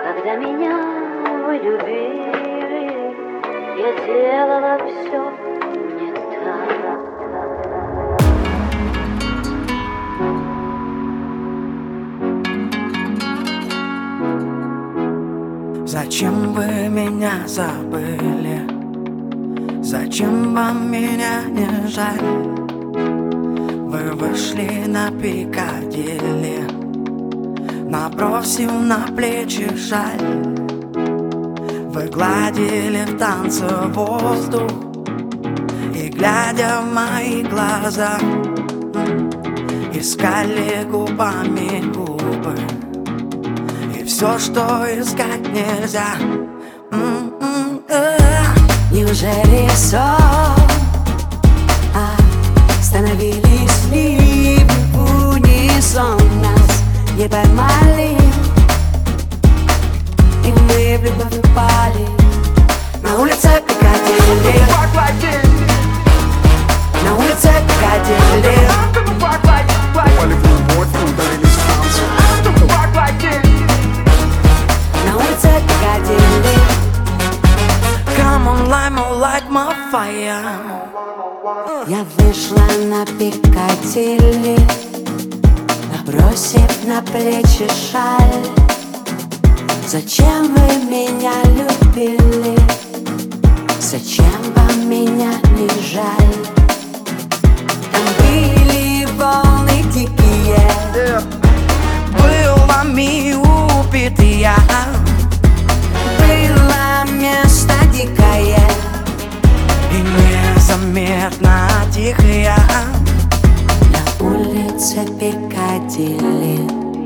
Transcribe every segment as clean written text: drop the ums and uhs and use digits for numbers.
Когда меня вы любили, я делала все не так. Зачем вы меня забыли? Зачем вам меня не жаль? Вы вышли на Пикадилли, набросив на плечи жаль. Вы гладили в танце воздух и, глядя в мои глаза, искали губами губы. И все, что искать нельзя. Неужели сон становились ли в унисон? Нас не поймали, и мы в любовь упали. На улице Пикадилли, на улице Пикадилли. Упали в любовь, ударились в танцы. На улице Пикадилли. Come on, light my fire. Я вышла на Пикадилли, набросив на плечи шаль. Зачем вы меня любили? Зачем вам меня не жаль? Там были волны дикие, Был вами убит я. было место дикое И незаметно тихая. на улице Пикадилли.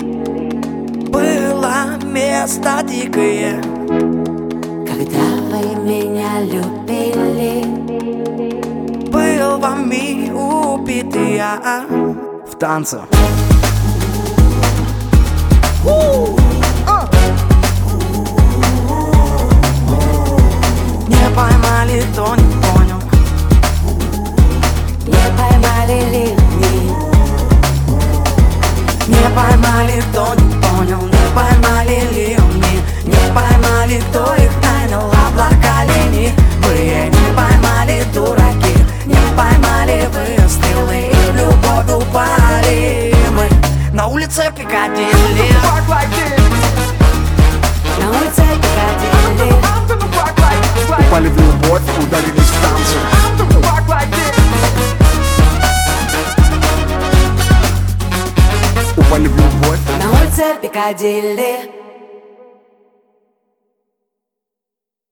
Было место дикое, Когда вы меня любили, был вами убит я. В танце. Не поймали, кто не понял. не поймали ли вы? Не поймали, кто не понял. Не поймали ли они? Не поймали, кто их нанял. Облака лени, вы не поймали, дураки. Не поймали вы стрелы, и в любовь упали мы. На улице Пикадилли, На улице Пикадилли. Упали в любовь, ударились в танцы. Упали в любовь. На улице Пикадилли.